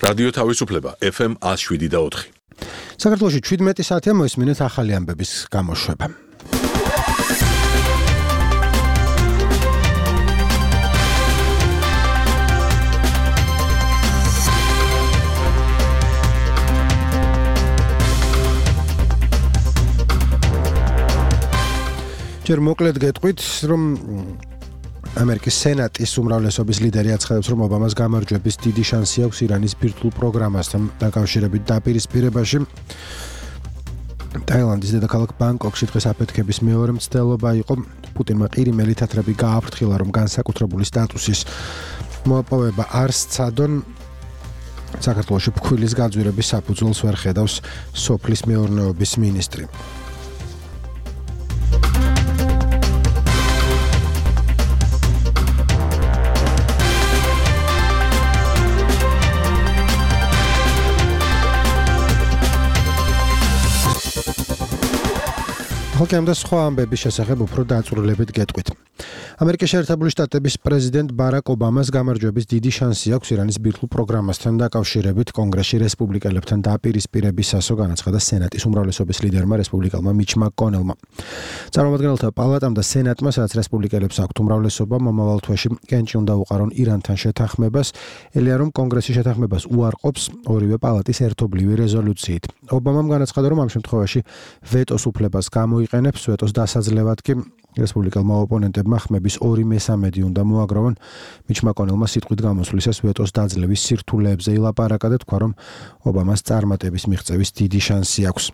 რადიო თავისუფლება FM 107.4. საქართველოში 17 საათია მოისმინეთ ახალი ამბების გამოშვება. ჯერ მოკლედ გეტყვით, რომ ამერიკის სენატის უმრავლესობის ლიდერი აცხადებს, რომ ობამას გამარჯვების დიდი შანსი აქვს ირანის ბირთვულ პროგრამასთან დაკავშირებით დაპირისპირებაში. ტაილანდის დედაქალაქ ბანგკოკში დღეს აფეთქების მეორე მცდელობა იყო. პუტინმა ყირიმელი თათრები გააფრთხილა, რომ განსაკუთრებული სტატუსის მოპოვება არ სცადონ. საქართველოში ფქვილის გაძვირების საფუძველს ვერ ხედავს სოფლის მეურნეობის მინისტრი. ხალხი და სხვა ამბების შესახებ უფრო დაწვრილებით გეტყვით. ამერიკის შეერთებული შტატების პრეზიდენტ ბარაკ ობამას გამარჯვების დიდი შანსი აქვს ირანის ბირთვულ პროგრამასთან დაკავშირებით კონგრესში რესპუბლიკელებთან დაპირისპირებისასო განაცხადა სენატის უმრავლესობის ლიდერმა რესპუბლიკელმა მიჩ მაკკონელმა. წარმომადგენელთა პალატამ და სენატმა, სადაც რესპუბლიკელებს აქვთ უმრავლესობა, მომავალ თვეში კენჭი უნდა უყარონ ირანთან შეთანხმებას, ელია რომ კონგრესი შეთანხმებას უარყოფს ორივე პალატის ერთობლივი რეზოლუციით. ობამამ განაცხადა, რომ ამ შემთხვევაში ვეტოს უფლებას გამოიყენებს, ვეტოს დასაძლევად კი რესპუბლიკელმა ოპონენტებმა ხმების 2/3 უნდა მოაგროვონ. მიჩ მაკონელმა სიტყვით გამოსვლისას ვეტოს დაძლევის სირთულეებზე ილაპარაკა და თქვა, რომ ობამას წარმატების მიღწევის დიდი შანსი აქვს.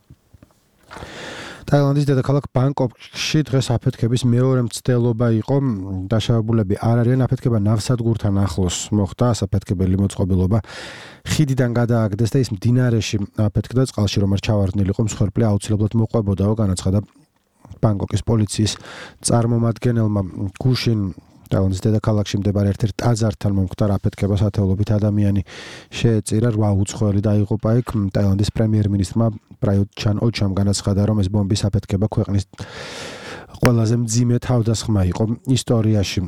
ტაილანდის დედაქალაქ ბანგკოკში დღეს აფეთქების მეორე მცდელობა იყო. დაშავებულები არ არიან. აფეთქება ნავსადგურთან ახლოს მოხდა. საფეთქებელი მოწყობილობა ხიდიდან გადააგდეს და ის მდინარეში აფეთქდა. წყალში რომ არ ჩავარდნილიყო, მსხვერპლი აუცილებლად მოყვებოდაო, განაცხადა ბანგკოკის პოლიციის წარმომადგენელმა. გუშინ ტაილანდის დედაქალაქში მდებარე ერთ-ერთ ტაძართან მომხდარ აფეთქებას ათეულობით ადამიანი შეეწირა. 8 უცხოელი დაიღუპა იქ. ტაილანდის პრემიერ-მინისტრმა პრაიუტ ჩან ოჩამ განაცხადა, რომ ეს ბომბის აფეთქება ქვეყნის ყველაზე მძიმე თავდასხმა იყო ისტორიაში.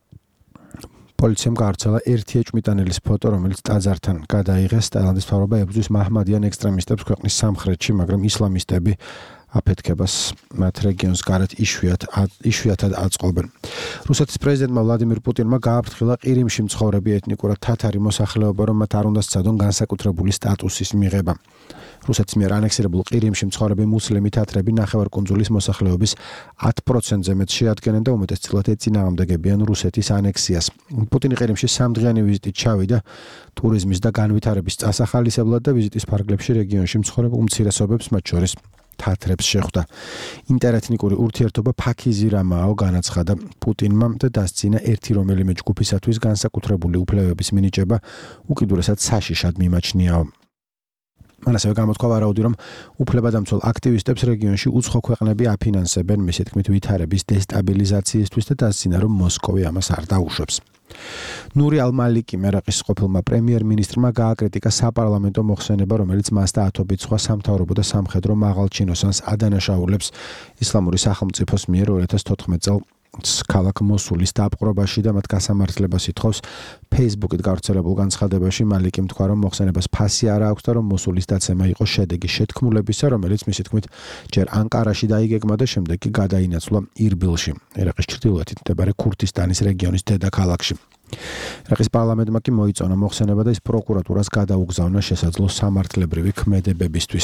პოლიციამ გაავრცელა ერთი ეჭვმიტანილის ფოტო, რომელიც ტაძართან გადაიღეს. ტაილანდის მთავრობა ებრძვის მაჰმადიან ექსტრემისტებს ქვეყნის სამხრეთში, მაგრამ ისლამისტები აფეთქებას მათ რეგიონს გარეთ იშვიათად აწყობენ. რუსეთის პრეზიდენტმა ვლადიმირ პუტინმა გააფრთხილა ყირიმში მცხოვრები ეთნიკურად თათარი მოსახლეობა, რომ მათ არ უნდა სცადონ განსაკუთრებული სტატუსის მიღება. რუსეთის მიერ ანექსირებულ ყირიმში მცხოვრები მუსლიმი თათრები ნახევარკუნძულის მოსახლეობის 10%-ზე მეტს შეადგენენ და უმეტესწილად ეწინააღმდეგებიან რუსეთის ანექსიას. პუტინი ყირიმში 3დღიანი ვიზიტით ჩავიდა ტურიზმის და განვითარების წასახალისებლად და ვიზიტის ფარგლებში რეგიონში მცხოვრებ უმცირესობებს, მათ შორის თათრებს შეხვდა. ინტერეთნიკური ურთიერთობა ფაქიზი რამაო, განაცხადა პუტინმა და დასძინა ერთი რომელიმე ჯგუფისათვის განსაკუთრებული უფლებების მინიჭება უკიდურესად საშიშად მიმაჩნიაო. მან ასევე გამოთქვა ვარაუდი, რომ უფლებადამცველ აქტივისტებს რეგიონში უცხო ქვეყნები აფინანსებენ, მისი თქმით ვითარების დესტაბილიზაციისთვის და დასძინა, რომ მოსკოვი ამას არ დაუშვებს. ნური ალ-მალიკიმ ერაყის ყოფილმა პრემიერ-მინისტრმა გააკრიტიკა საპარლამენტო მოხსენება, რომელიც მას და ათობით სხვა სამთავრობო და სამხედრო მაღალჩინოსანს ადანაშაულებს ისლამური სახელმწიფოს მიერ 2014 წელს ქალაქ მოსულის დაპყრობაში და მათ გასამართლებას ითხოვს. Facebook-ით გავრცელებულ განცხადებაში მალიკიმ თქვა, რომ მოხსენებას ფასი არ აქვს და რომ მოსულის დაცემა იყო შედეგი შეთქმულებისა, რომელიც მისი თქმით ჯერ ანკარაში დაიგეგმა და შემდეგ კი გადაინაცვლა ირბილში, ერაყის ჩრდილოეთით მდებარე ქურთისტანის რეგიონის დედაქალაქში. ერაყის პარლამენტმა კი მოიწონა მოხსენება და ის პროკურატურას გადაუგზავნა შესაძლო სამართლებრივი ქმედებებისთვის.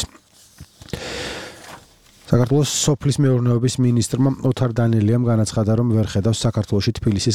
საქართველოს სოფლის მეურნეობის მინისტრმა ოთარ დანელიამ განაცხადა, რომ ვერ ხედავს საქართველოში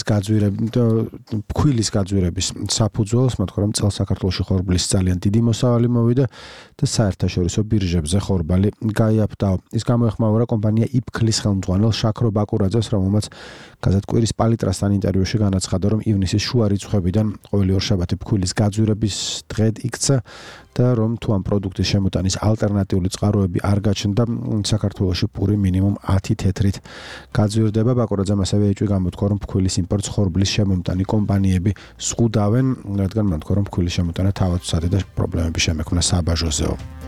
ფქვილის გაძვირების საფუძველს, მათ თქმა, რომ წელს საქართველოში ხორბლის ძალიან დიდი მოსავალი მოვიდა და საერთაშორისო ბირჟებზე ხორბალი გაიაფთაო. ის გამოეხმაურა კომპანია იფქლის ხელმძღვანელ შაქრო ბაკურაძეს, რომელმაც გაზეთ კვირის პალიტრასთან ინტერვიუში განაცხადა, რომ ივნისის შუა რიცხვებიდან ყოველი ორშაბათი ფქვილის გაძვირების დღედ იქცა და რომ თუ ამ პროდუქტის შემოტანის ალტერნატიული წყაროები არ გაჩნდა, საქართველოში პური მინიმუმ 10 თეთრით გაძვირდება. ბაკურაძემ ასევე ეჭვი გამოთქვა, რომ ფქვილის იმპორტს ხორბლის შემომტანი კომპანიები ზღუდავენ, რადგან მან თქვა, რომ ფქვილის შემოტანა თავად უცადი და პრობლემები შემექმნა საბაჟოზეო.